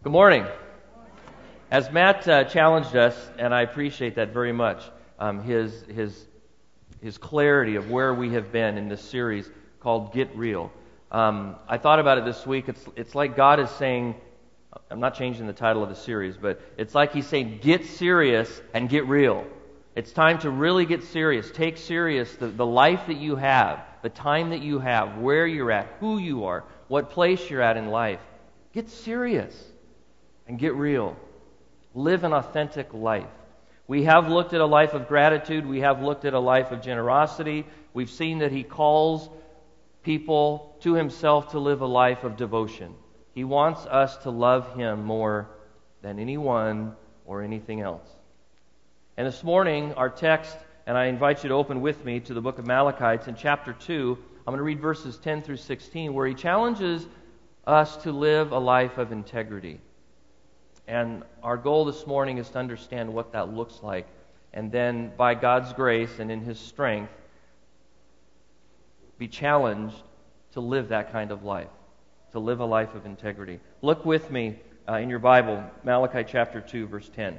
Good morning. As Matt challenged us, and I appreciate that very much, his clarity of where we have been in this series called Get Real. I thought about it this week. It's like God is saying, I'm not changing the title of the series, but it's like He's saying, get serious and get real. It's time to really get serious. Take serious the life that you have, the time that you have, where you're at, who you are, what place you're at in life. Get serious and get real. Live an authentic life. We have looked at a life of gratitude. We have looked at a life of generosity. We've seen that He calls people to Himself to live a life of devotion. He wants us to love Him more than anyone or anything else. And this morning, our text, and I invite you to open with me to the book of Malachi. It's in chapter 2. I'm going to read verses 10 through 16, where he challenges us to live a life of integrity. And our goal this morning is to understand what that looks like, and then by God's grace and in His strength, be challenged to live that kind of life, to live a life of integrity. Look with me in your Bible, Malachi chapter 2, verse 10.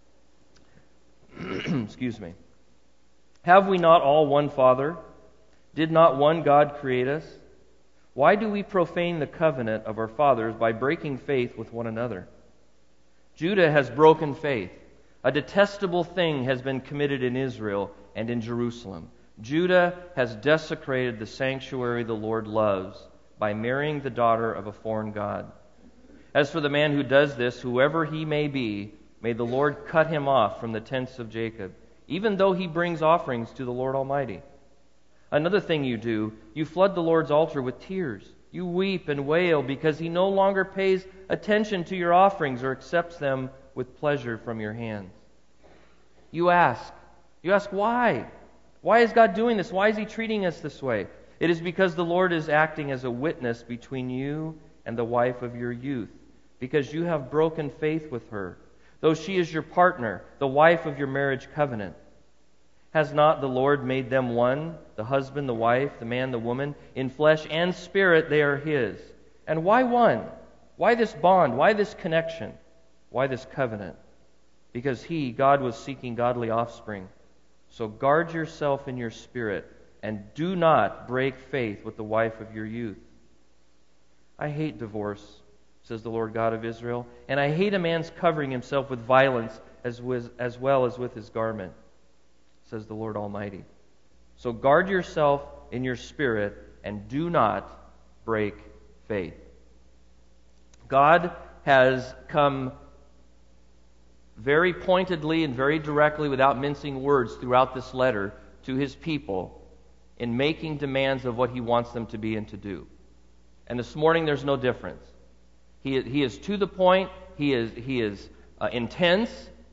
Excuse me. Have we not all one Father? Did not one God create us? Why do we profane the covenant of our fathers by breaking faith with one another? Judah has broken faith. A detestable thing has been committed in Israel and in Jerusalem. Judah has desecrated the sanctuary the Lord loves by marrying the daughter of a foreign god. As for the man who does this, whoever he may be, may the Lord cut him off from the tents of Jacob, even though he brings offerings to the Lord Almighty. Another thing you do, you flood the Lord's altar with tears. You weep and wail because He no longer pays attention to your offerings or accepts them with pleasure from your hands. You ask why? Why is God doing this? Why is He treating us this way? It is because the Lord is acting as a witness between you and the wife of your youth, because you have broken faith with her, though she is your partner, the wife of your marriage covenant. Has not the Lord made them one, the husband, the wife, the man, the woman? In flesh and spirit they are His. And why one? Why this bond? Why this connection? Why this covenant? Because He, God, was seeking godly offspring. So guard yourself in your spirit, and do not break faith with the wife of your youth. I hate divorce, says the Lord God of Israel, and I hate a man's covering himself with violence as well as with his garment, says the Lord Almighty. So guard yourself in your spirit and do not break faith. God has come very pointedly and very directly, without mincing words, throughout this letter to His people in making demands of what He wants them to be and to do. And this morning there's no difference. He is to the point. He is intense.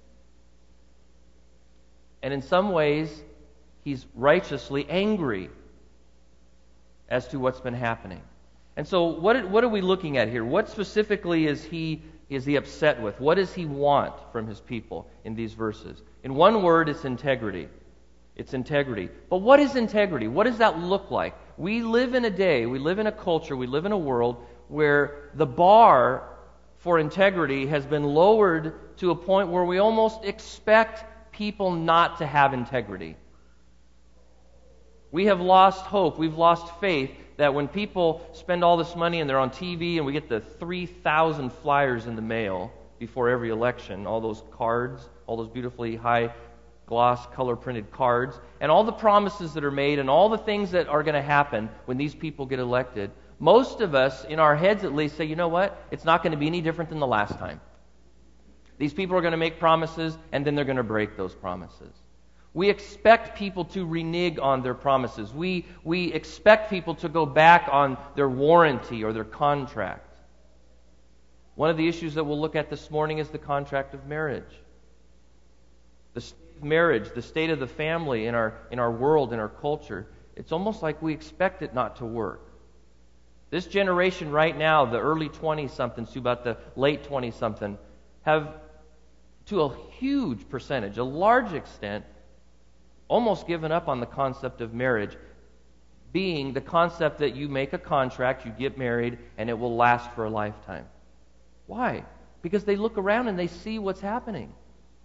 And in some ways, He's righteously angry as to what's been happening. And so what are we looking at here? What specifically is he upset with? What does He want from His people in these verses? In one word, it's integrity. It's integrity. But what is integrity? What does that look like? We live in a day, we live in a culture, we live in a world where the bar for integrity has been lowered to a point where we almost expect people not to have integrity. We have lost hope. We've lost faith that when people spend all this money and they're on TV and we get the 3,000 flyers in the mail before every election, all those cards, all those beautifully high gloss color printed cards, and all the promises that are made and all the things that are going to happen when these people get elected, most of us, in our heads at least, say, you know what? It's not going to be any different than the last time. These people are going to make promises, and then they're going to break those promises. We expect people to renege on their promises. We expect people to go back on their warranty or their contract. One of the issues that we'll look at this morning is the contract of marriage. The state of marriage, the state of the family in our world, in our culture, it's almost like we expect it not to work. This generation right now, the early 20-somethings to about the late 20-something, have, to a huge percentage, a large extent, almost given up on the concept of marriage, being the concept that you make a contract, you get married, and it will last for a lifetime. Why? because they look around and they see what's happening.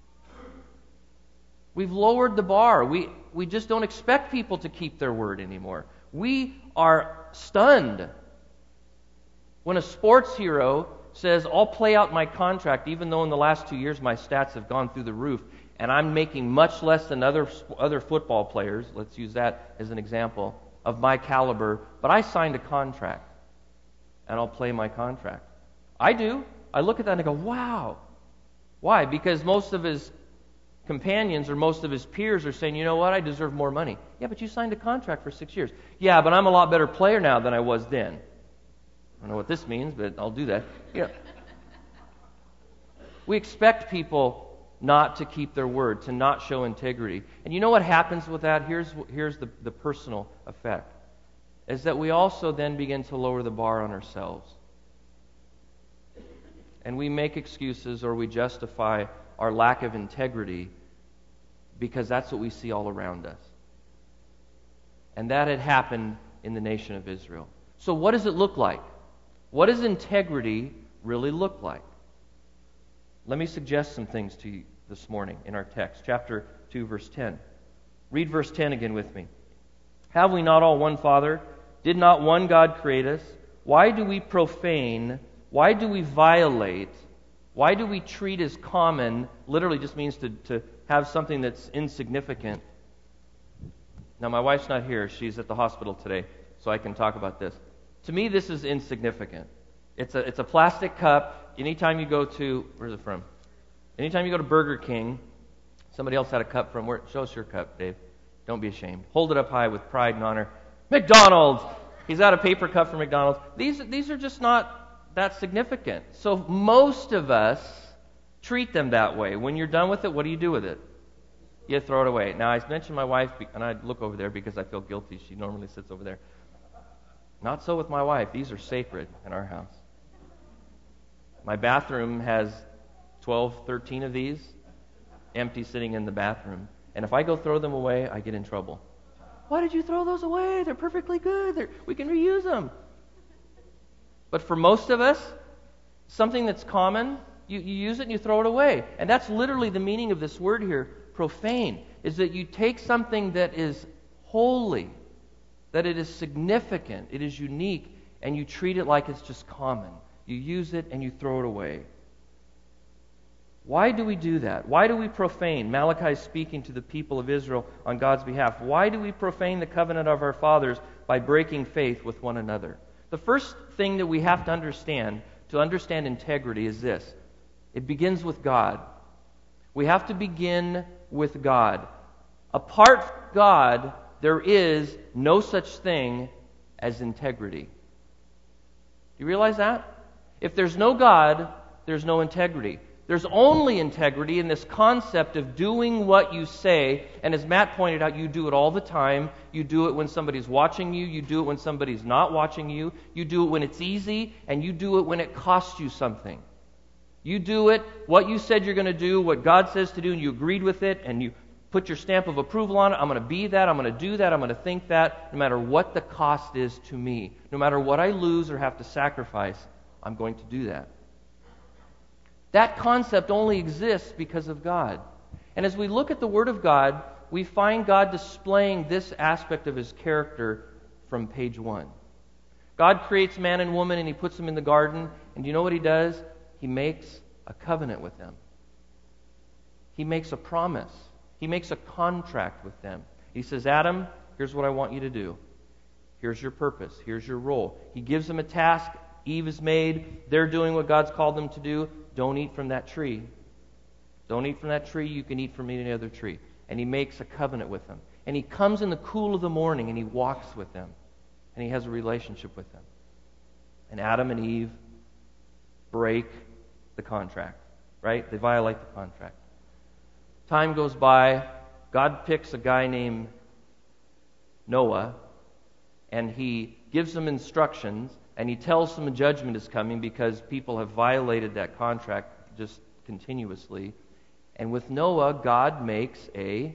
We've lowered the bar. We just don't expect people to keep their word anymore. We are stunned when a sports hero says, I'll play out my contract even though in the last 2 years my stats have gone through the roof and I'm making much less than other football players, let's use that as an example, of my caliber, but I signed a contract and I'll play my contract. I do. I look at that and I go, wow. Why? Because most of his companions or most of his peers are saying, you know what, I deserve more money. Yeah, but you signed a contract for 6 years. Yeah, but I'm a lot better player now than I was then. I don't know what this means, but I'll do that. Yeah. We expect people not to keep their word, to not show integrity. And you know what happens with that? Here's the personal effect, is that we also then begin to lower the bar on ourselves. And we make excuses or we justify our lack of integrity because that's what we see all around us. And that had happened in the nation of Israel. So what does it look like? What does integrity really look like? Let me suggest some things to you this morning in our text, chapter 2, verse 10. Read verse 10 again with me. Have we not all one Father? Did not one God create us? Why do we profane? Why do we violate? Why do we treat as common? Literally just means to have something that's insignificant. Now, my wife's not here. She's at the hospital today, so I can talk about this. To me, this is insignificant. It's a plastic cup. Anytime you go to, where's it from? Anytime you go to Burger King, somebody else had a cup from where? Show us your cup, Dave. Don't be ashamed. Hold it up high with pride and honor. McDonald's! He's got a paper cup from McDonald's. These are just not that significant. So most of us treat them that way. When you're done with it, what do you do with it? You throw it away. Now, I mentioned my wife, and I look over there because I feel guilty. She normally sits over there. Not so with my wife. These are sacred in our house. My bathroom has 12, 13 of these empty sitting in the bathroom. And if I go throw them away, I get in trouble. Why did you throw those away? They're perfectly good. We can reuse them. But for most of us, something that's common, you use it and you throw it away. And that's literally the meaning of this word here, profane, is that you take something that is holy, that it is significant, it is unique, and you treat it like it's just common. You use it and you throw it away. Why do we do that? Why do we profane? Malachi is speaking to the people of Israel on God's behalf. Why do we profane the covenant of our fathers by breaking faith with one another? The first thing that we have to understand integrity is this. It begins with God. We have to begin with God. Apart from God, there is no such thing as integrity. Do you realize that? If there's no God, there's no integrity. There's only integrity in this concept of doing what you say, and as Matt pointed out, you do it all the time. You do it when somebody's watching you. You do it when somebody's not watching you. You do it when it's easy, and you do it when it costs you something. You do it, what you said you're going to do, what God says to do, and you agreed with it, and you put your stamp of approval on it. I'm going to be that, I'm going to do that, I'm going to think that, no matter what the cost is to me. No matter what I lose or have to sacrifice, I'm going to do that. That concept only exists because of God. And as we look at the Word of God, we find God displaying this aspect of His character from page 1. God creates man and woman and He puts them in the garden. And you know what He does? He makes a covenant with them. He makes a promise. He makes a contract with them. He says, Adam, here's what I want you to do. Here's your purpose. Here's your role. He gives them a task. Eve is made. They're doing what God's called them to do. Don't eat from that tree. Don't eat from that tree. You can eat from any other tree. And He makes a covenant with them. And He comes in the cool of the morning and He walks with them. And He has a relationship with them. And Adam and Eve break the contract. Right? They violate the contract. Time goes by. God picks a guy named Noah. And He gives them instructions. And He tells them a judgment is coming because people have violated that contract just continuously. And with Noah, God makes a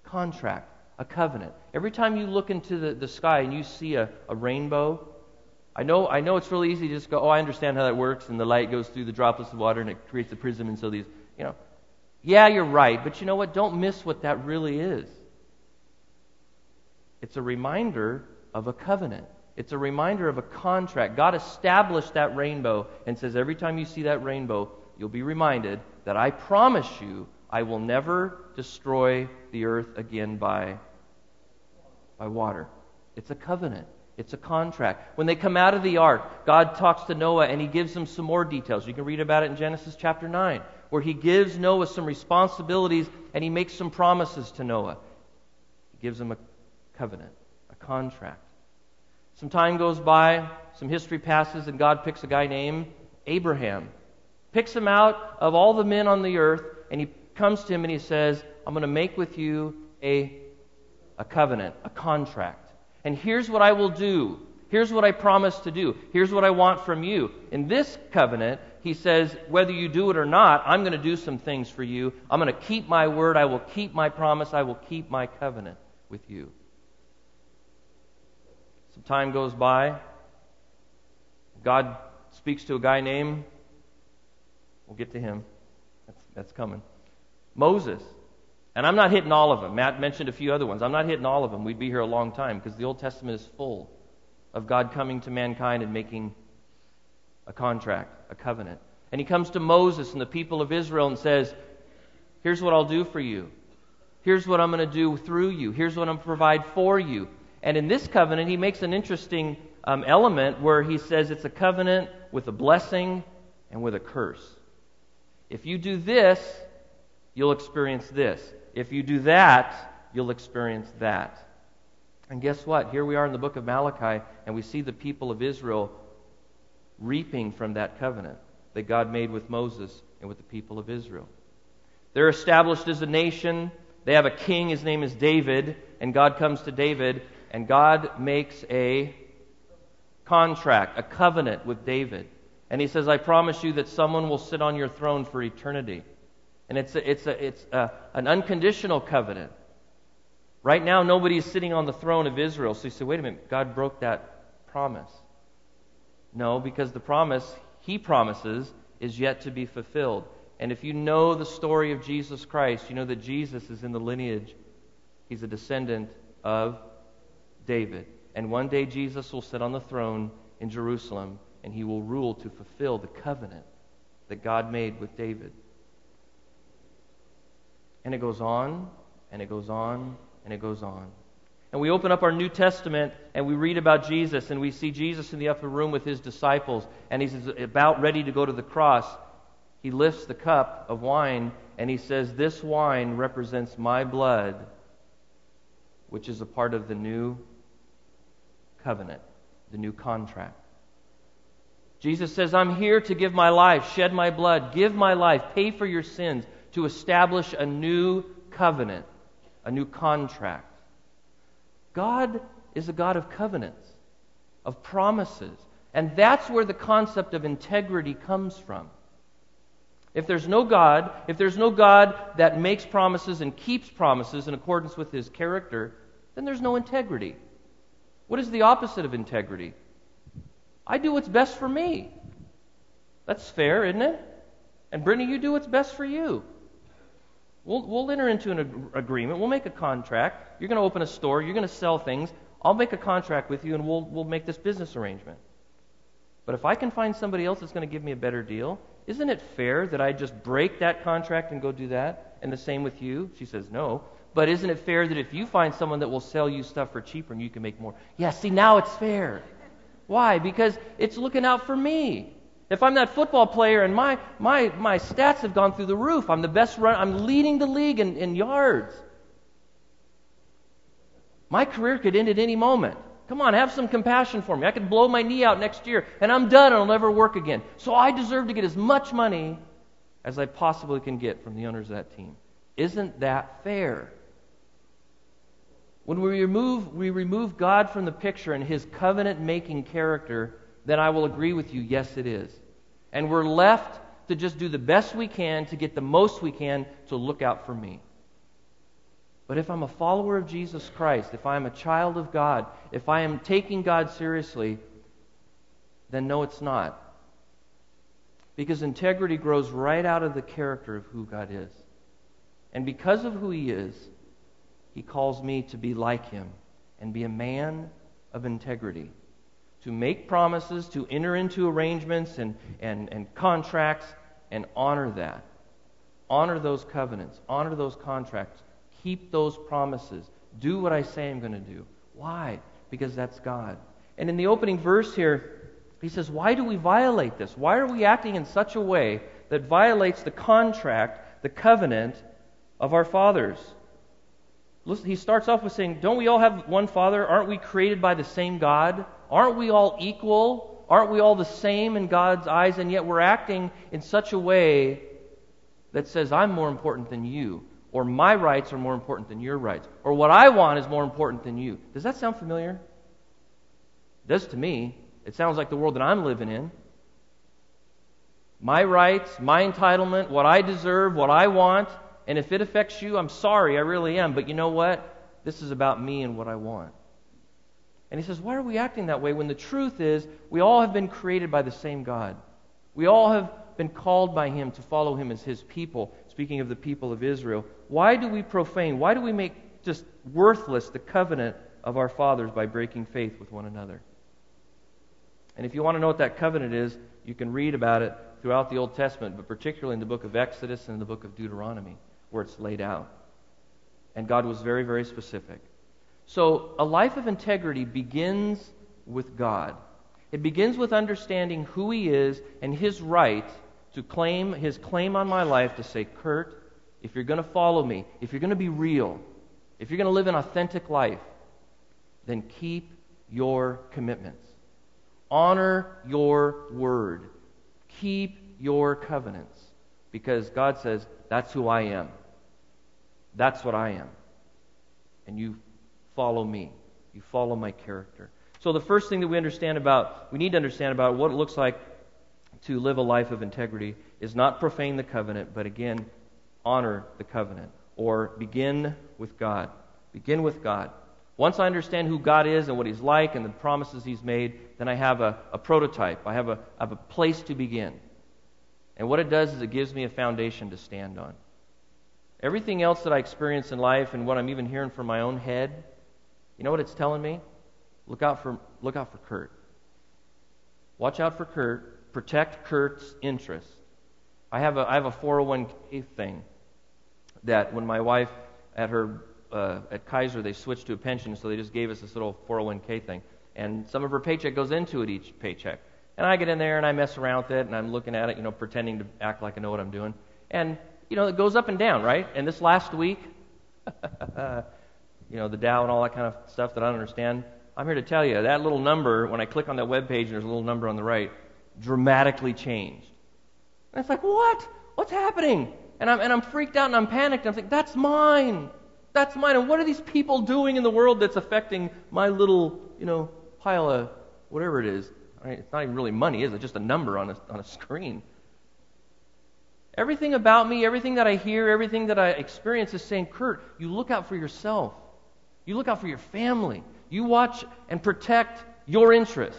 contract, a covenant. Every time you look into the sky and you see a rainbow, I know it's really easy to just go, oh, I understand how that works, and the light goes through the droplets of water and it creates the prism, and so these, yeah, you're right, but you know what? Don't miss what that really is. It's a reminder of a covenant. It's a reminder of a contract. God established that rainbow and says every time you see that rainbow, you'll be reminded that I promise you I will never destroy the earth again by water. It's a covenant. It's a contract. When they come out of the ark, God talks to Noah and He gives them some more details. You can read about it in Genesis chapter 9, where He gives Noah some responsibilities and He makes some promises to Noah. He gives him a covenant, a contract. Some time goes by, some history passes, and God picks a guy named Abraham. Picks him out of all the men on the earth, and He comes to him and He says, I'm going to make with you a covenant, a contract. And here's what I will do. Here's what I promise to do. Here's what I want from you. In this covenant, He says, whether you do it or not, I'm going to do some things for you. I'm going to keep my word. I will keep my promise. I will keep my covenant with you. Some time goes by. God speaks to a guy named, we'll get to him. That's coming. Moses. And I'm not hitting all of them. Matt mentioned a few other ones. I'm not hitting all of them. We'd be here a long time because the Old Testament is full of God coming to mankind and making a contract, a covenant. And He comes to Moses and the people of Israel and says, here's what I'll do for you. Here's what I'm going to do through you. Here's what I'm going to provide for you. And in this covenant, He makes an interesting element where He says it's a covenant with a blessing and with a curse. If you do this, you'll experience this. If you do that, you'll experience that. And guess what? Here we are in the book of Malachi, and we see the people of Israel reaping from that covenant that God made with Moses and with the people of Israel. They're established as a nation. They have a king. His name is David. And God comes to David, and God makes a contract, a covenant with David. And He says, I promise you that someone will sit on your throne for eternity. And it's an unconditional covenant. Right now, nobody is sitting on the throne of Israel. So you say, wait a minute, God broke that promise. No, because the promise He promises is yet to be fulfilled. And if you know the story of Jesus Christ, you know that Jesus is in the lineage. He's a descendant of David. And one day Jesus will sit on the throne in Jerusalem, and He will rule to fulfill the covenant that God made with David. And it goes on, and it goes on, and it goes on. And we open up our New Testament, and we read about Jesus, and we see Jesus in the upper room with His disciples, and He's about ready to go to the cross. He lifts the cup of wine, and He says, this wine represents my blood, which is a part of the new covenant, the new contract. Jesus says, I'm here to give my life, shed my blood, give my life, pay for your sins, to establish a new covenant, a new contract. God is a God of covenants, of promises. And that's where the concept of integrity comes from. If there's no God that makes promises and keeps promises in accordance with His character, then there's no integrity. What is the opposite of integrity? I do what's best for me. That's fair, isn't it? And Brittany, you do what's best for you. We'll enter into an agreement. We'll make a contract. You're going to open a store. You're going to sell things. I'll make a contract with you, and we'll make this business arrangement. But if I can find somebody else that's going to give me a better deal, isn't it fair that I just break that contract and go do that? And the same with you? She says, no. But isn't it fair that if you find someone that will sell you stuff for cheaper and you can make more? Yeah, see, now it's fair. Why? Because it's looking out for me. If I'm that football player and my stats have gone through the roof, I'm the best runner, I'm leading the league in yards. My career could end at any moment. Come on, have some compassion for me. I could blow my knee out next year and I'm done and I'll never work again. So I deserve to get as much money as I possibly can get from the owners of that team. Isn't that fair? When we remove God from the picture and His covenant-making character, then I will agree with you, yes, it is. And we're left to just do the best we can to get the most we can to look out for me. But if I'm a follower of Jesus Christ, if I'm a child of God, if I am taking God seriously, then no, it's not. Because integrity grows right out of the character of who God is. And because of who He is, He calls me to be like Him and be a man of integrity. To make promises, to enter into arrangements and contracts, and honor that. Honor those covenants. Honor those contracts. Keep those promises. Do what I say I'm going to do. Why? Because that's God. And in the opening verse here, he says, why do we violate this? Why are we acting in such a way that violates the contract, the covenant of our fathers? Listen, he starts off with saying, don't we all have one Father? Aren't we created by the same God? Aren't we all equal? Aren't we all the same in God's eyes? And yet we're acting in such a way that says, I'm more important than you. Or my rights are more important than your rights. Or what I want is more important than you. Does that sound familiar? It does to me. It sounds like the world that I'm living in. My rights, my entitlement, what I deserve, what I want. And if it affects you, I'm sorry, I really am. But you know what? This is about me and what I want. And he says, why are we acting that way when the truth is we all have been created by the same God? We all have been called by Him to follow Him as His people. Speaking of the people of Israel, why do we profane? Why do we make just worthless the covenant of our fathers by breaking faith with one another? And if you want to know what that covenant is, you can read about it throughout the Old Testament, but particularly in the book of Exodus and in the book of Deuteronomy, where it's laid out. And God was very, very specific. So a life of integrity begins with God. It begins with understanding who He is and His right to claim His claim on my life to say, Kurt, if you're going to follow me, if you're going to be real, if you're going to live an authentic life, then keep your commitments. Honor your word. Keep your covenants. Because God says, that's who I am. That's what I am. And you follow me. You follow my character. So the first thing that we need to understand about what it looks like to live a life of integrity is not profane the covenant, but again, honor the covenant. Or begin with God. Begin with God. Once I understand who God is and what He's like and the promises He's made, then I have a prototype. I have a place to begin. And what it does is it gives me a foundation to stand on. Everything else that I experience in life and what I'm even hearing from my own head, you know what it's telling me? Look out for Kurt. Watch out for Kurt. Protect Kurt's interests. I have a 401k thing that when my wife at Kaiser, they switched to a pension, so they just gave us this little 401k thing. And some of her paycheck goes into it each paycheck. And I get in there and I mess around with it and I'm looking at it, pretending to act like I know what I'm doing. And, it goes up and down, right? And this last week, the Dow and all that kind of stuff that I don't understand, I'm here to tell you, that little number, when I click on that web page and there's a little number on the right, dramatically changed. And it's like, what? What's happening? And I'm freaked out and I'm panicked. I'm thinking, that's mine. That's mine. And what are these people doing in the world that's affecting my little, pile of whatever it is? I mean, it's not even really money, is it? Just a number on a screen. Everything about me, everything that I hear, everything that I experience is saying, Kurt, you look out for yourself. You look out for your family. You watch and protect your interests.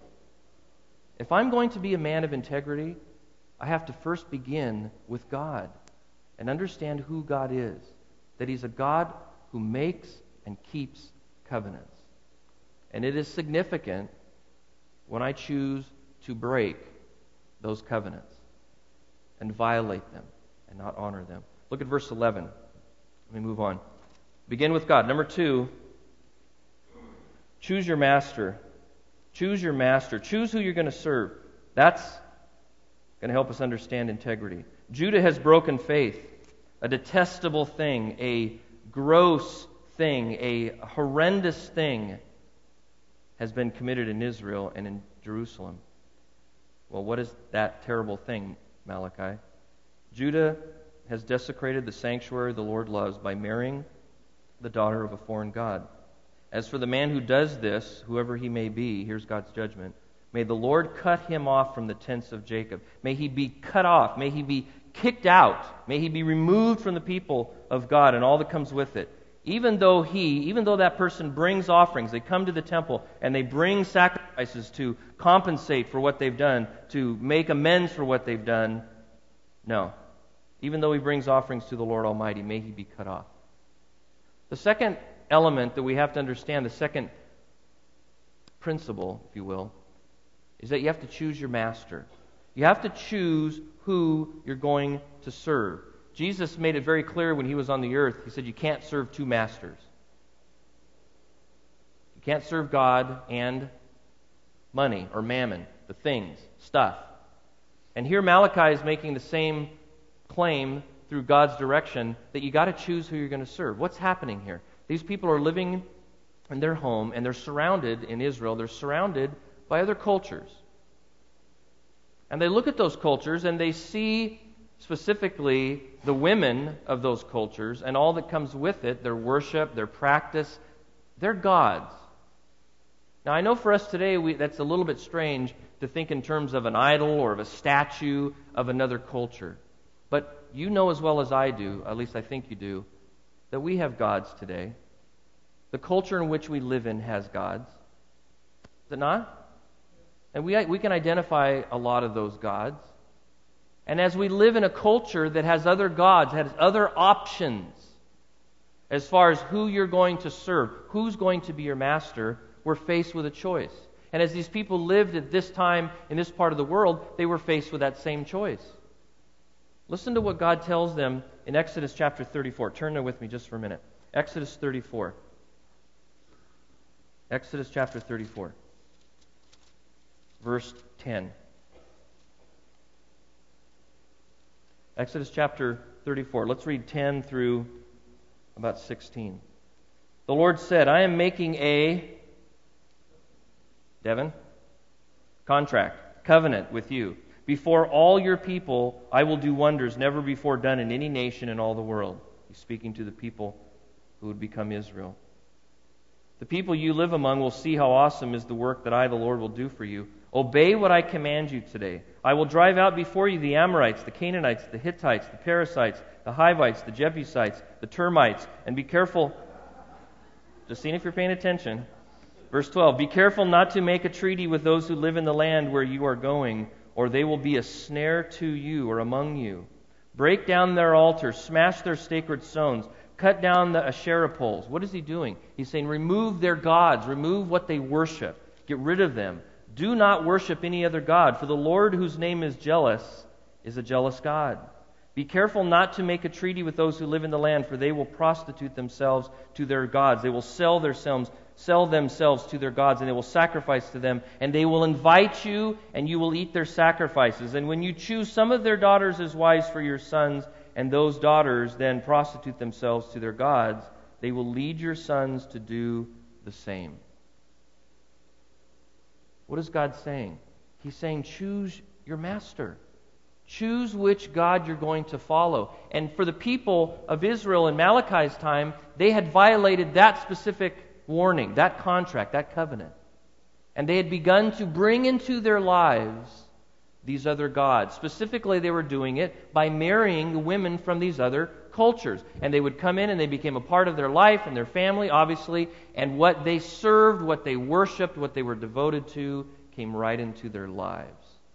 If I'm going to be a man of integrity, I have to first begin with God and understand who God is. That He's a God who makes and keeps covenants. And it is significant when I choose to break those covenants and violate them and not honor them. Look at verse 11. Let me move on. Begin with God. Number 2, choose your master. Choose your master. Choose who you're going to serve. That's going to help us understand integrity. Judah has broken faith. A detestable thing, a gross thing, a horrendous thing has been committed in Israel and in Jerusalem. Well, what is that terrible thing, Malachi? Judah has desecrated the sanctuary the Lord loves by marrying the daughter of a foreign god. As for the man who does this, whoever he may be, here's God's judgment. May the Lord cut him off from the tents of Jacob. May he be cut off. May he be kicked out. May he be removed from the people of God and all that comes with it. even though that person brings offerings, they come to the temple and they bring sacrifices to compensate for what they've done, to make amends for what they've done, no. Even though he brings offerings to the Lord Almighty, may he be cut off. The second element that we have to understand, the second principle, if you will, is that you have to choose your master. You have to choose who you're going to serve. Jesus made it very clear when he was on the earth. He said you can't serve two masters. You can't serve God and money or mammon, the things, stuff. And here Malachi is making the same claim through God's direction that you got to choose who you're going to serve. What's happening here? These people are living in their home and they're surrounded in Israel. They're surrounded by other cultures. And they look at those cultures and they see specifically the women of those cultures and all that comes with it, their worship, their practice, their gods. Now I know for us today that's a little bit strange to think in terms of an idol or of a statue of another culture. But you know as well as I do, at least I think you do, that we have gods today. The culture in which we live in has gods. Is it not? And we can identify a lot of those gods. And as we live in a culture that has other gods, has other options as far as who you're going to serve, who's going to be your master, we're faced with a choice. And as these people lived at this time in this part of the world, they were faced with that same choice. Listen to what God tells them in Exodus chapter 34. Turn there with me just for a minute. Exodus 34. Exodus chapter 34. Verse 10. Exodus chapter 34. Let's read 10 through about 16. The Lord said, I am making a covenant with you. Before all your people, I will do wonders never before done in any nation in all the world. He's speaking to the people who would become Israel. The people you live among will see how awesome is the work that I, the Lord, will do for you. Obey what I command you today. I will drive out before you the Amorites, the Canaanites, the Hittites, the Perizzites, the Hivites, the Jebusites, the termites, and be careful. Just seeing if you're paying attention. Verse 12, be careful not to make a treaty with those who live in the land where you are going, or they will be a snare to you or among you. Break down their altars, smash their sacred stones, cut down the Asherah poles. What is he doing? He's saying remove their gods, remove what they worship, get rid of them. Do not worship any other god, for the Lord whose name is jealous is a jealous God. Be careful not to make a treaty with those who live in the land, for they will prostitute themselves to their gods. They will sell themselves to their gods, and they will sacrifice to them, and they will invite you, and you will eat their sacrifices. And when you choose some of their daughters as wives for your sons, and those daughters then prostitute themselves to their gods, they will lead your sons to do the same. What is God saying? He's saying choose your master. Choose which God you're going to follow. And for the people of Israel in Malachi's time, they had violated that specific warning, that contract, that covenant. And they had begun to bring into their lives these other gods. Specifically, they were doing it by marrying the women from these other cultures. And they would come in and they became a part of their life and their family, obviously. And what they served, what they worshipped, what they were devoted to, came right into their lives.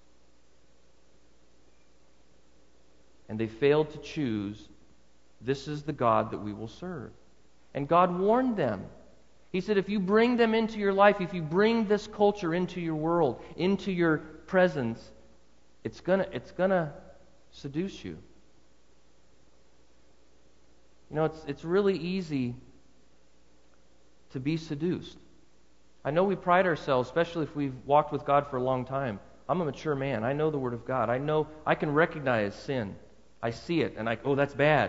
And they failed to choose, this is the God that we will serve. And God warned them. He said, if you bring them into your life, if you bring this culture into your world, into your presence, it's gonna seduce you. You know, it's really easy to be seduced. I know we pride ourselves, especially if we've walked with God for a long time. I'm a mature man. I know the Word of God. I know I can recognize sin. I see it, and that's bad.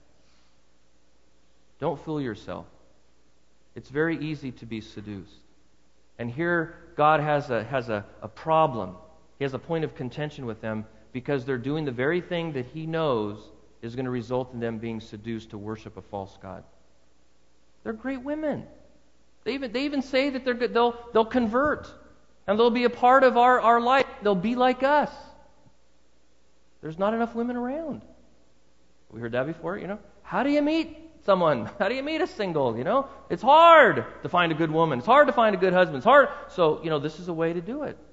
Don't fool yourself. It's very easy to be seduced. And here God has a problem. He has a point of contention with them because they're doing the very thing that He knows is going to result in them being seduced to worship a false god. They're great women. They even say that they'll convert and they'll be a part of our life. They'll be like us. There's not enough women around. We heard that before, you know. How do you meet someone? How do you meet a single? It's hard to find a good woman. It's hard to find a good husband. It's hard. So, this is a way to do it.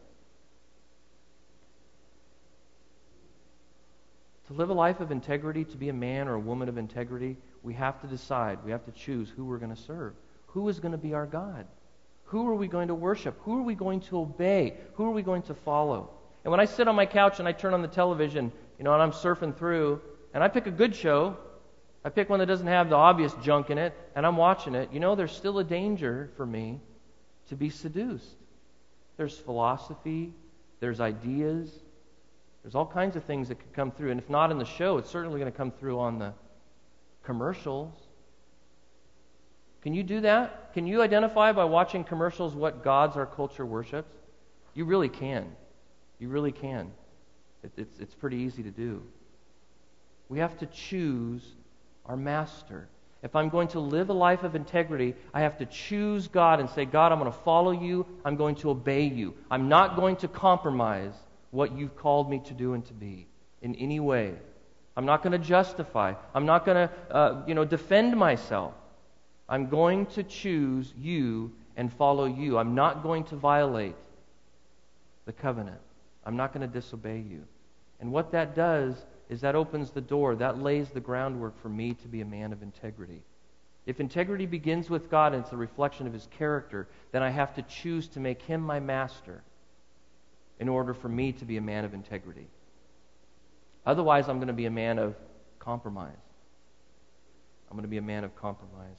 To live a life of integrity, to be a man or a woman of integrity, we have to decide, we have to choose who we're going to serve. Who is going to be our God? Who are we going to worship? Who are we going to obey? Who are we going to follow? And when I sit on my couch and I turn on the television, and I'm surfing through, and I pick a good show, I pick one that doesn't have the obvious junk in it, and I'm watching it, there's still a danger for me to be seduced. There's philosophy, there's ideas, there's all kinds of things that could come through. And if not in the show, it's certainly going to come through on the commercials. Can you do that? Can you identify by watching commercials what gods our culture worships? You really can. You really can. It's pretty easy to do. We have to choose our master. If I'm going to live a life of integrity, I have to choose God and say, God, I'm going to follow you. I'm going to obey you. I'm not going to compromise what you've called me to do and to be in any way. I'm not going to justify. I'm not going to, defend myself. I'm going to choose you and follow you. I'm not going to violate the covenant. I'm not going to disobey you. And what that does is that opens the door. That lays the groundwork for me to be a man of integrity. If integrity begins with God and it's a reflection of His character, then I have to choose to make Him my master in order for me to be a man of integrity. Otherwise, I'm going to be a man of compromise. I'm going to be a man of compromise.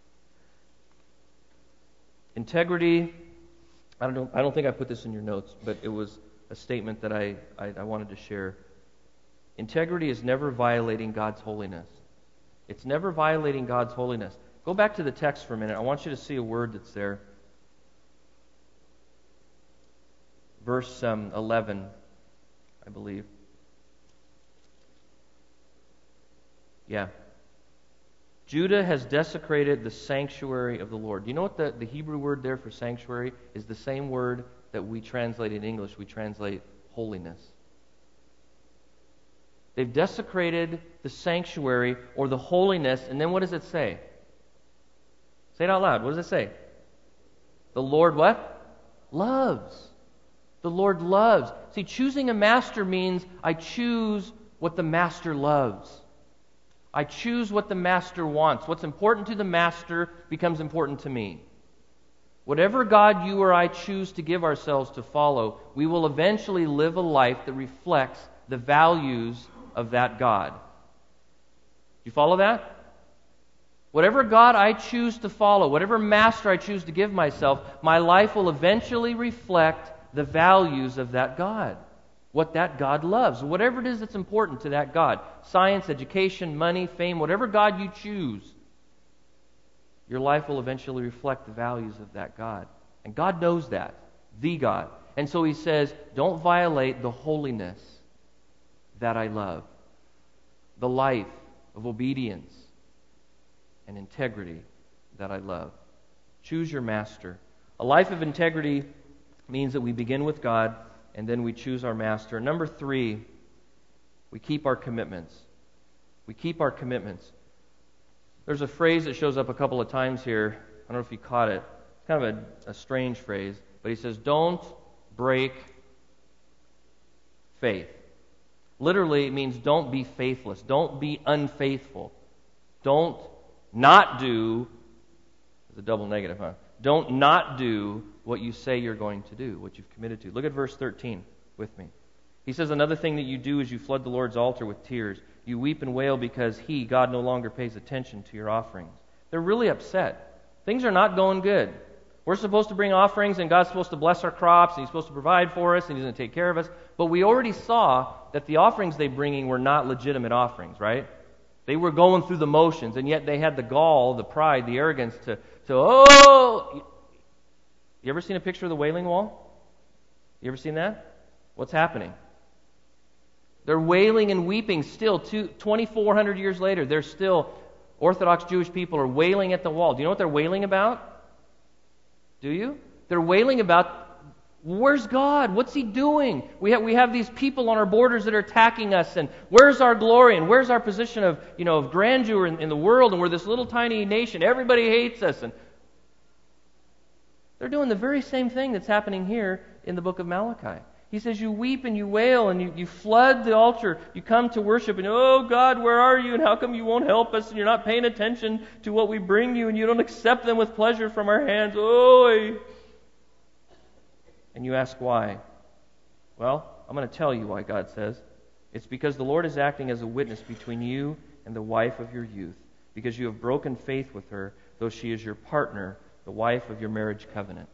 Integrity, I don't think I put this in your notes, but it was a statement that I wanted to share. Integrity is never violating God's holiness. It's never violating God's holiness. Go back to the text for a minute. I want you to see a word that's there. Verse 11, I believe. Yeah. Judah has desecrated the sanctuary of the Lord. You know what the Hebrew word there for sanctuary is? The same word that we translate in English. We translate holiness. They've desecrated the sanctuary or the holiness, and then what does it say? Say it out loud. What does it say? The Lord what? Loves. The Lord loves. See, choosing a master means I choose what the master loves. I choose what the master wants. What's important to the master becomes important to me. Whatever God you or I choose to give ourselves to follow, we will eventually live a life that reflects the values of that God. You follow that? Whatever God I choose to follow, whatever master I choose to give myself, my life will eventually reflect the values of that God. What that God loves. Whatever it is that's important to that God. Science, education, money, fame, whatever God you choose, your life will eventually reflect the values of that God. And God knows that. The God. And so He says, don't violate the holiness that I love. The life of obedience and integrity that I love. Choose your master. A life of integrity means that we begin with God and then we choose our master. Number 3, we keep our commitments. We keep our commitments. There's a phrase that shows up a couple of times here. I don't know if you caught it. It's kind of a strange phrase. But he says, don't break faith. Literally, it means don't be faithless. Don't be unfaithful. Don't not do, it's a double negative, huh? Don't not do what you say you're going to do, what you've committed to. Look at verse 13 with me. He says, another thing that you do is you flood the Lord's altar with tears. You weep and wail because He, God, no longer pays attention to your offerings. They're really upset. Things are not going good. We're supposed to bring offerings and God's supposed to bless our crops and He's supposed to provide for us and He's going to take care of us. But we already saw that the offerings they're bringing were not legitimate offerings, right? They were going through the motions, and yet they had the gall, the pride, the arrogance to you ever seen a picture of the Wailing Wall? You ever seen that? What's happening? They're wailing and weeping still. 2,400 years later, they're still, Orthodox Jewish people are wailing at the wall. Do you know what they're wailing about? Do you? They're wailing about Where's God? What's He doing? We have these people on our borders that are attacking us, and where's our glory, and where's our position of grandeur in the world, and we're this little tiny nation. Everybody hates us. And they're doing the very same thing that's happening here in the book of Malachi. He says, you weep and you wail and you flood the altar. You come to worship and, oh God, where are you? And how come you won't help us? And you're not paying attention to what we bring you, and you don't accept them with pleasure from our hands. Oh! And you ask why. Well, I'm going to tell you why, God says. It's because the Lord is acting as a witness between you and the wife of your youth, because you have broken faith with her, though she is your partner, the wife of your marriage covenant.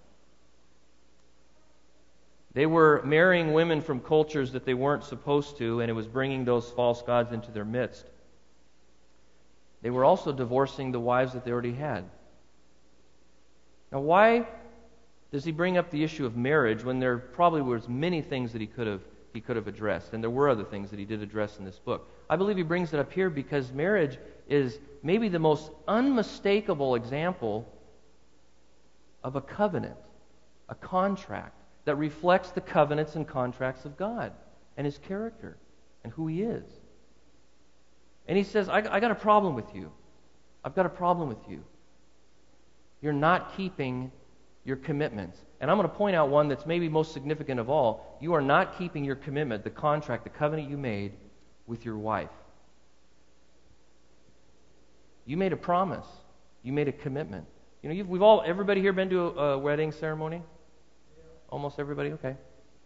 They were marrying women from cultures that they weren't supposed to, and it was bringing those false gods into their midst. They were also divorcing the wives that they already had. Now, why does he bring up the issue of marriage when there probably was many things that he could have addressed, and there were other things that he did address in this book? I believe he brings it up here because marriage is maybe the most unmistakable example of a covenant, a contract that reflects the covenants and contracts of God and His character and who He is. And he says, I got a problem with you. I've got a problem with you. You're not keeping your commitments. And I'm going to point out one that's maybe most significant of all. You are not keeping your commitment, the contract, the covenant you made with your wife. You made a promise. You made a commitment. You know, everybody here been to a wedding ceremony? Almost everybody? Okay.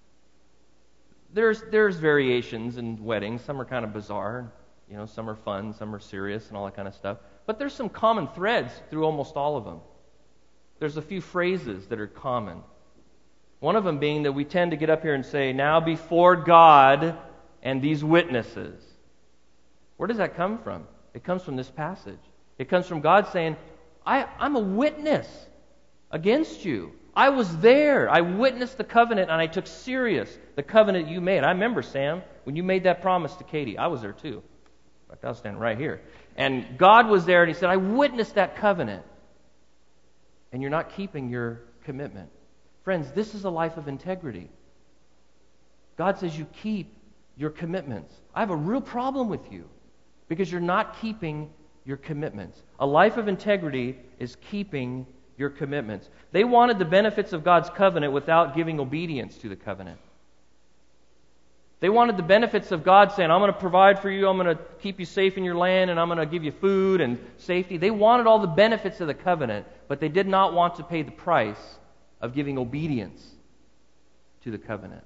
There's variations in weddings. Some are kind of bizarre. You know, some are fun, some are serious and all that kind of stuff. But there's some common threads through almost all of them. There's a few phrases that are common. One of them being that we tend to get up here and say, now before God and these witnesses. Where does that come from? It comes from this passage. It comes from God saying, I'm a witness against you. I was there. I witnessed the covenant, and I took serious the covenant you made. I remember, Sam, when you made that promise to Katie. I was there too. In fact, I was standing right here. And God was there, and He said, I witnessed that covenant. And you're not keeping your commitment. Friends, this is a life of integrity. God says you keep your commitments. I have a real problem with you because you're not keeping your commitments. A life of integrity is keeping your commitments. They wanted the benefits of God's covenant without giving obedience to the covenant. They wanted the benefits of God saying, I'm going to provide for you, I'm going to keep you safe in your land, and I'm going to give you food and safety. They wanted all the benefits of the covenant, but they did not want to pay the price of giving obedience to the covenant.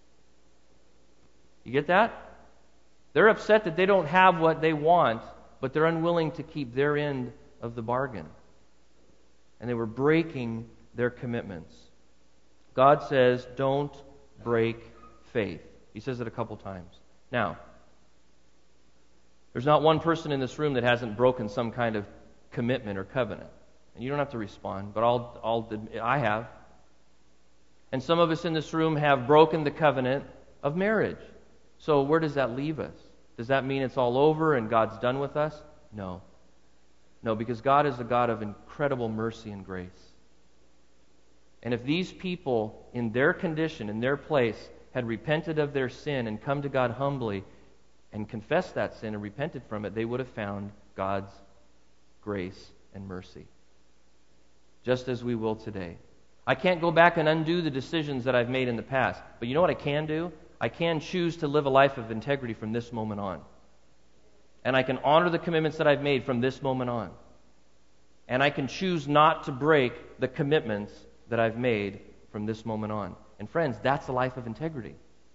You get that? They're upset that they don't have what they want, but they're unwilling to keep their end of the bargain. And they were breaking their commitments. God says, don't break faith. He says it a couple times. Now, there's not one person in this room that hasn't broken some kind of commitment or covenant. And you don't have to respond, but I'll admit, I have. And some of us in this room have broken the covenant of marriage. So where does that leave us? Does that mean it's all over and God's done with us? No. No, because God is a God of incredible mercy and grace. And if these people, in their condition, in their place, had repented of their sin and come to God humbly and confessed that sin and repented from it, they would have found God's grace and mercy. Just as we will today. I can't go back and undo the decisions that I've made in the past. But you know what I can do? I can choose to live a life of integrity from this moment on. And I can honor the commitments that I've made from this moment on. And I can choose not to break the commitments that I've made from this moment on. And friends, that's a life of integrity.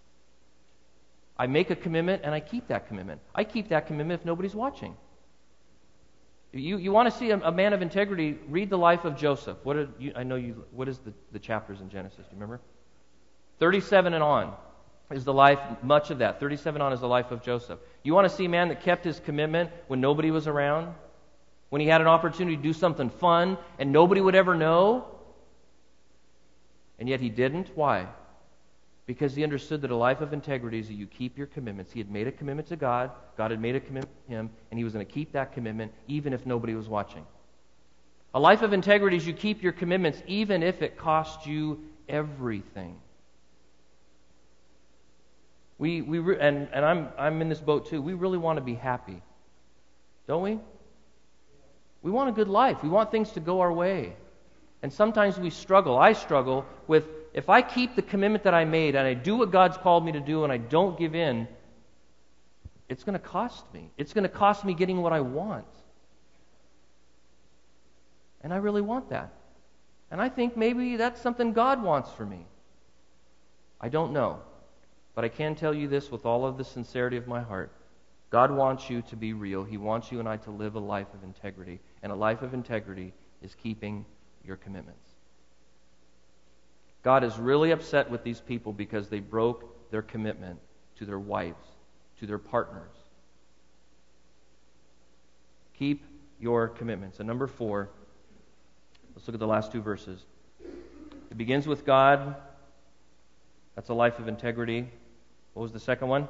I make a commitment and I keep that commitment. I keep that commitment if nobody's watching. You want to see a man of integrity, read the life of Joseph. What is the chapters in Genesis? Do you remember? 37 and on is the life, much of that. 37 on is the life of Joseph. You want to see a man that kept his commitment when nobody was around? When he had an opportunity to do something fun and nobody would ever know? And yet he didn't. Why? Because he understood that a life of integrity is that you keep your commitments. He had made a commitment to God. God had made a commitment to him, and he was going to keep that commitment even if nobody was watching. A life of integrity is you keep your commitments even if it costs you everything. I'm in this boat too. We really want to be happy, don't we? We want a good life. We want things to go our way. And sometimes we struggle. I struggle with, if I keep the commitment that I made and I do what God's called me to do and I don't give in, it's going to cost me. It's going to cost me getting what I want. And I really want that. And I think maybe that's something God wants for me. I don't know. But I can tell you this with all of the sincerity of my heart. God wants you to be real. He wants you and I to live a life of integrity. And a life of integrity is keeping your commitments. God is really upset with these people because they broke their commitment to their wives, to their partners. Keep your commitments. And number 4, let's look at the last 2 verses. It begins with God. That's a life of integrity. What was the second one?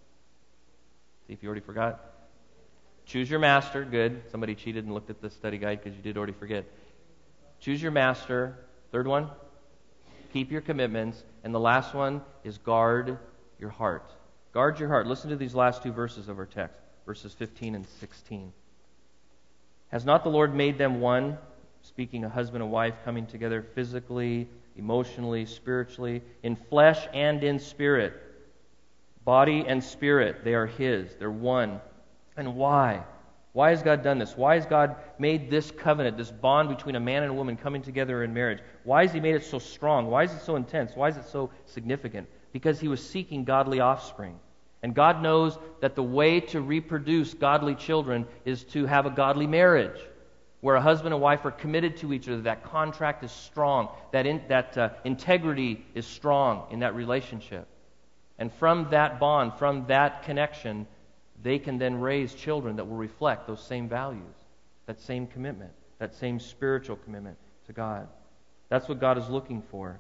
See if you already forgot. Choose your master. Good. Somebody cheated and looked at the study guide because you did already forget. Choose your master. Third one, keep your commitments. And the last one is guard your heart. Guard your heart. Listen to these last 2 verses of our text, verses 15 and 16. Has not the Lord made them one? Speaking of husband and wife coming together physically, emotionally, spiritually, in flesh and in spirit. Body and spirit, they are His. They're one. And why? Why has God done this? Why has God made this covenant, this bond between a man and a woman coming together in marriage? Why has He made it so strong? Why is it so intense? Why is it so significant? Because He was seeking godly offspring. And God knows that the way to reproduce godly children is to have a godly marriage, where a husband and wife are committed to each other. That contract is strong. That integrity is strong in that relationship. And from that bond, from that connection, they can then raise children that will reflect those same values, that same commitment, that same spiritual commitment to God. That's what God is looking for.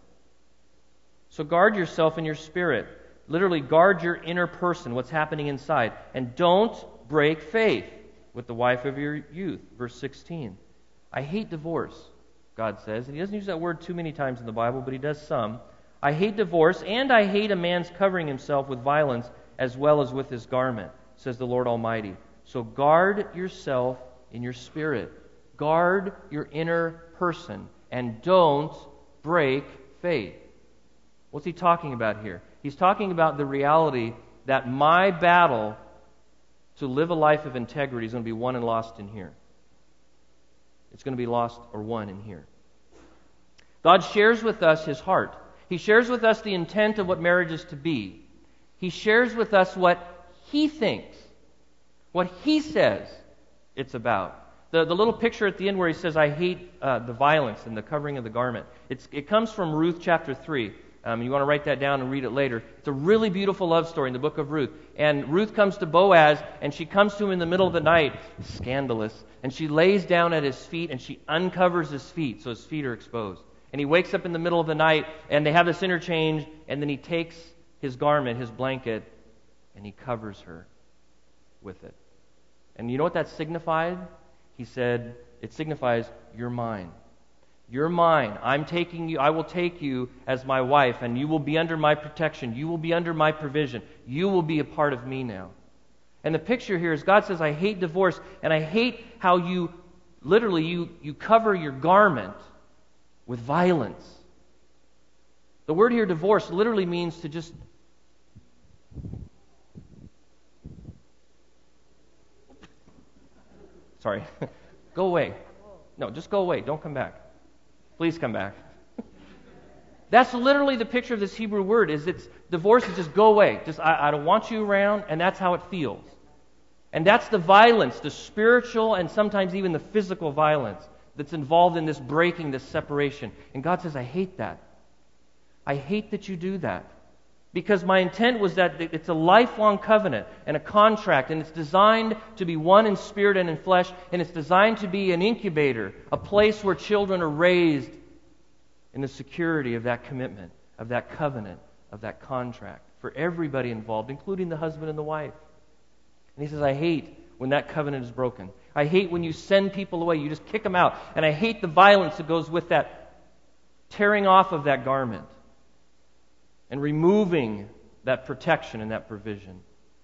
So guard yourself in your spirit. Literally, guard your inner person, what's happening inside. And don't break faith with the wife of your youth. Verse 16. I hate divorce, God says. And He doesn't use that word too many times in the Bible, but He does some. I hate divorce, and I hate a man's covering himself with violence as well as with his garment, says the Lord Almighty. So guard yourself in your spirit. Guard your inner person, and don't break faith. What's He talking about here? He's talking about the reality that my battle to live a life of integrity is going to be won and lost in here. It's going to be lost or won in here. God shares with us His heart. He shares with us the intent of what marriage is to be. He shares with us what He thinks, what He says it's about. The little picture at the end where He says, I hate the violence and the covering of the garment. It comes from Ruth chapter 3. You want to write that down and read it later. It's a really beautiful love story in the book of Ruth. And Ruth comes to Boaz, and she comes to him in the middle of the night, scandalous, and she lays down at his feet, and she uncovers his feet, so his feet are exposed. And he wakes up in the middle of the night, and they have this interchange, and then he takes his garment, his blanket, and he covers her with it. And you know what that signified? He said, it signifies, you're mine. You're mine. I'm taking you. I will take you as my wife, and you will be under my protection. You will be under my provision. You will be a part of me now. And the picture here is God says, I hate divorce, and I hate how you literally you cover your garment with violence. The word here, divorce, literally means to just sorry, go away. No, just go away. Don't come back. Please come back. That's literally the picture of this Hebrew word. It's divorce is just go away. Just I don't want you around, and that's how it feels. And that's the violence, the spiritual and sometimes even the physical violence that's involved in this breaking, this separation. And God says, I hate that. I hate that you do that. Because my intent was that it's a lifelong covenant and a contract, and it's designed to be one in spirit and in flesh, and it's designed to be an incubator, a place where children are raised in the security of that commitment, of that covenant, of that contract, for everybody involved, including the husband and the wife. And He says, I hate when that covenant is broken. I hate when you send people away, you just kick them out. And I hate the violence that goes with that tearing off of that garment and removing that protection and that provision.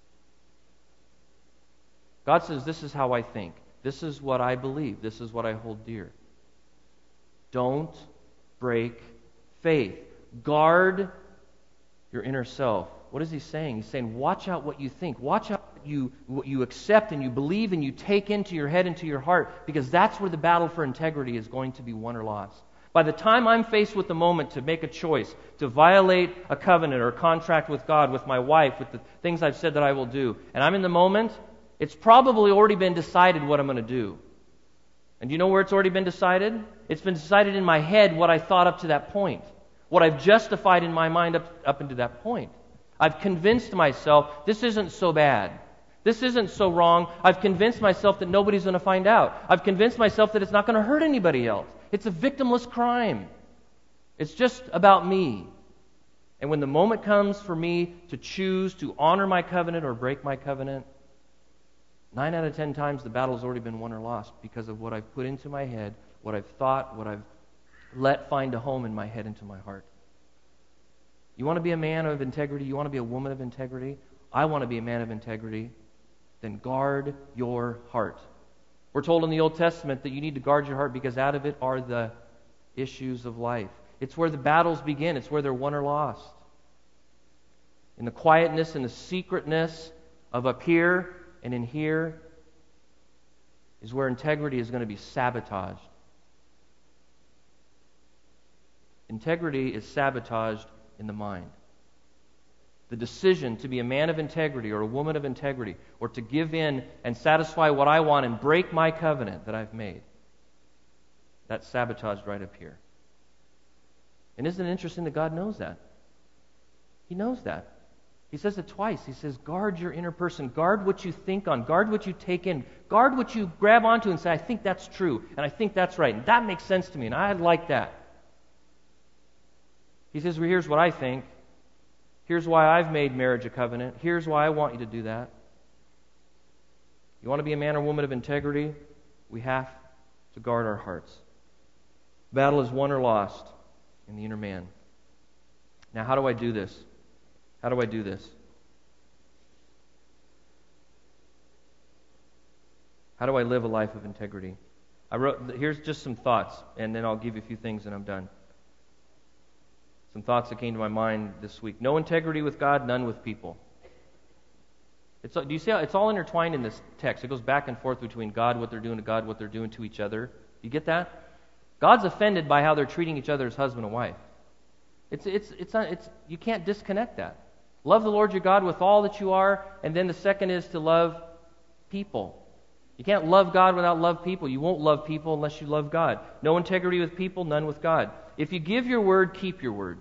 God says, this is how I think. This is what I believe. This is what I hold dear. Don't break faith. Guard your inner self. What is he saying? He's saying, watch out what you think. Watch out what you accept and you believe and you take into your head, into your heart, because that's where the battle for integrity is going to be won or lost. By the time I'm faced with the moment to make a choice, to violate a covenant or a contract with God, with my wife, with the things I've said that I will do, and I'm in the moment, it's probably already been decided what I'm going to do. And do you know where it's already been decided? It's been decided in my head what I thought up to that point. What I've justified in my mind up into that point. I've convinced myself this isn't so bad. This isn't so wrong. I've convinced myself that nobody's going to find out. I've convinced myself that it's not going to hurt anybody else. It's a victimless crime. It's just about me. And when the moment comes for me to choose to honor my covenant or break my covenant, 9 out of 10 times the battle's already been won or lost because of what I've put into my head, what I've thought, what I've let find a home in my head, into my heart. You want to be a man of integrity? You want to be a woman of integrity? I want to be a man of integrity. Then guard your heart. We're told in the Old Testament that you need to guard your heart because out of it are the issues of life. It's where the battles begin. It's where they're won or lost. In the quietness and the secretness of up here and in here is where integrity is going to be sabotaged. Integrity is sabotaged in the mind. The decision to be a man of integrity or a woman of integrity, or to give in and satisfy what I want and break my covenant that I've made, that's sabotaged right up here. And isn't it interesting that God knows that? He knows that. He says it twice. He says, guard your inner person. Guard what you think on. Guard what you take in. Guard what you grab onto and say, I think that's true, and I think that's right, and that makes sense to me, and I like that. He says, well, here's what I think. Here's why I've made marriage a covenant. Here's why I want you to do that. You want to be a man or woman of integrity? We have to guard our hearts. Battle is won or lost in the inner man. Now, how do I do this? How do I do this? How do I live a life of integrity? Here's just some thoughts, and then I'll give you a few things and I'm done. Some thoughts that came to my mind this week. No integrity with God, none with people. Do you see how it's all intertwined in this text? It goes back and forth between God, what they're doing to God, what they're doing to each other. You get that? God's offended by how they're treating each other as husband and wife. You can't disconnect that. Love the Lord your God with all that you are, and then the second is to love people. You can't love God without love people. You won't love people unless you love God. No integrity with people, none with God. If you give your word, keep your word.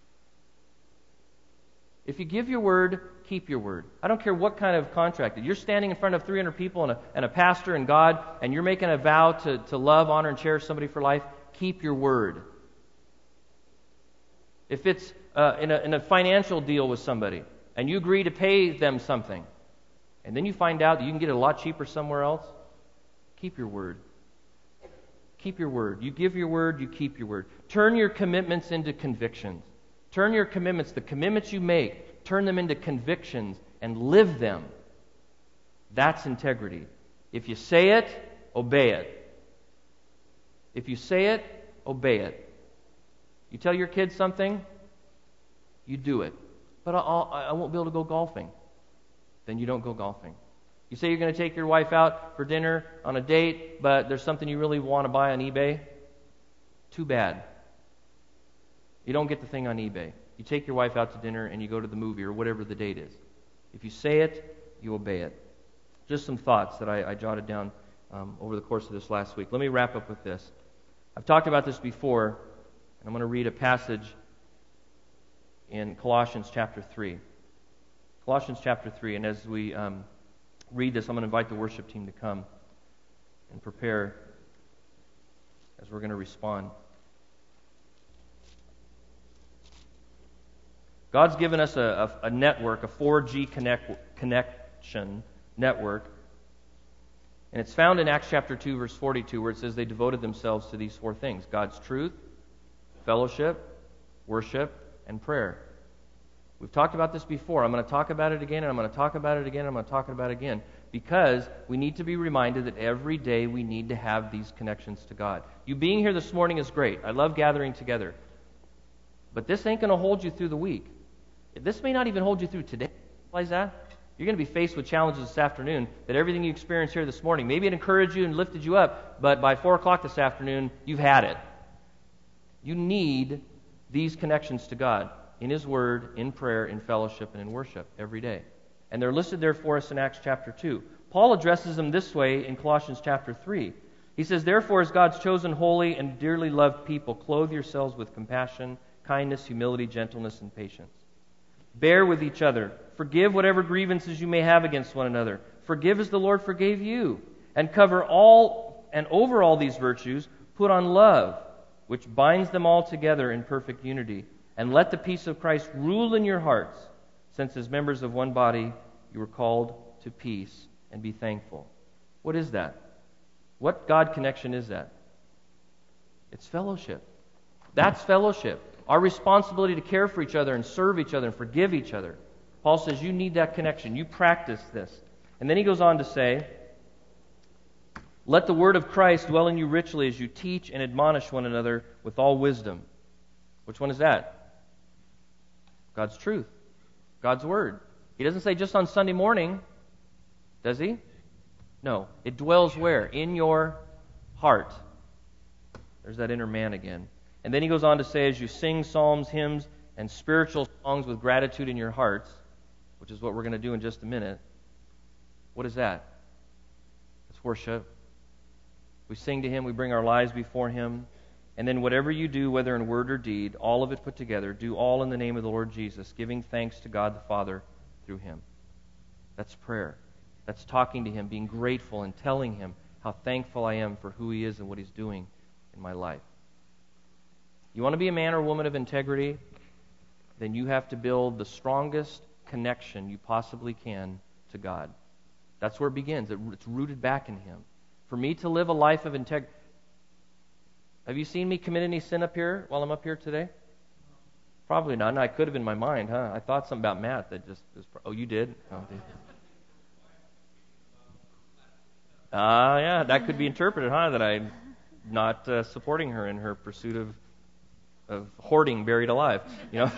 If you give your word, keep your word. I don't care what kind of contract. If you're standing in front of 300 people and a pastor and God, and you're making a vow to love, honor, and cherish somebody for life, keep your word. If it's in a financial deal with somebody, and you agree to pay them something, and then you find out that you can get it a lot cheaper somewhere else, keep your word. Keep your word. You give your word, you keep your word. Turn your commitments into convictions. Turn your commitments, the commitments you make, turn them into convictions and live them. That's integrity. If you say it, obey it. If you say it, obey it. You tell your kids something, you do it. But I won't be able to go golfing. Then you don't go golfing. You say you're going to take your wife out for dinner on a date, but there's something you really want to buy on eBay. Too bad. You don't get the thing on eBay. You take your wife out to dinner and you go to the movie or whatever the date is. If you say it, you obey it. Just some thoughts that I jotted down over the course of this last week. Let me wrap up with this. I've talked about this before, and I'm going to read a passage in Colossians chapter 3. Colossians chapter 3, and as we read this, I'm going to invite the worship team to come and prepare as we're going to respond. God's given us a network, a 4G connection network, and it's found in Acts chapter 2, verse 42, where it says they devoted themselves to these four things: God's truth, fellowship, worship, and prayer. We've talked about this before. I'm going to talk about it again, and I'm going to talk about it again, and I'm going to talk about it again. Because we need to be reminded that every day we need to have these connections to God. You being here this morning is great. I love gathering together. But this ain't going to hold you through the week. This may not even hold you through today. Realize that? You're going to be faced with challenges this afternoon that everything you experienced here this morning, maybe it encouraged you and lifted you up, but by 4 o'clock this afternoon, you've had it. You need these connections to God in His Word, in prayer, in fellowship, and in worship every day. And they're listed there for us in Acts chapter 2. Paul addresses them this way in Colossians chapter 3. He says, "Therefore, as God's chosen, holy, and dearly loved people, clothe yourselves with compassion, kindness, humility, gentleness, and patience. Bear with each other. Forgive whatever grievances you may have against one another. Forgive as the Lord forgave you. And over all these virtues, put on love, which binds them all together in perfect unity. And let the peace of Christ rule in your hearts, since as members of one body you were called to peace, and be thankful." What is that? What God connection is that? It's fellowship. That's fellowship. Our responsibility to care for each other and serve each other and forgive each other. Paul says you need that connection. You practice this. And then he goes on to say, "Let the word of Christ dwell in you richly as you teach and admonish one another with all wisdom." Which one is that? God's truth. God's word. He doesn't say just on Sunday morning, does he? No. It dwells where? In your heart. There's that inner man again. And then he goes on to say, as you sing psalms, hymns, and spiritual songs with gratitude in your hearts, which is what we're going to do in just a minute. What is that? It's worship. We sing to Him, we bring our lives before Him, and then whatever you do, whether in word or deed, all of it put together, do all in the name of the Lord Jesus, giving thanks to God the Father through Him. That's prayer. That's talking to Him, being grateful and telling Him how thankful I am for who He is and what He's doing in my life. You want to be a man or woman of integrity? Then you have to build the strongest connection you possibly can to God. That's where it begins. It's rooted back in Him. For me to live a life of integrity... Have you seen me commit any sin up here while I'm up here today? Probably not. No, I could have in my mind, huh? I thought something about Matt that just... Oh, you did? Oh, yeah, that could be interpreted, huh? That I'm not supporting her in her pursuit of hoarding buried alive. You know?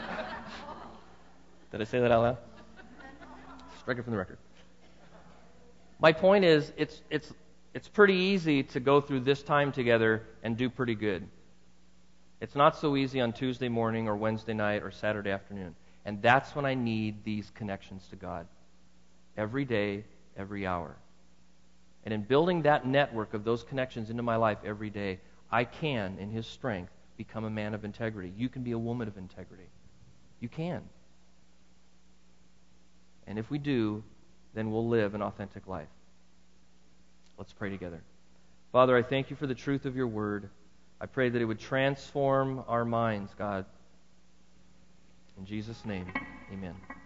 Did I say that out loud? Strike it from the record. My point is, it's pretty easy to go through this time together and do pretty good. It's not so easy on Tuesday morning or Wednesday night or Saturday afternoon. And that's when I need these connections to God. Every day, every hour. And in building that network of those connections into my life every day, I can, in His strength, become a man of integrity. You can be a woman of integrity. You can. And if we do, then we'll live an authentic life. Let's pray together. Father, I thank You for the truth of Your word. I pray that it would transform our minds, God. In Jesus' name, amen.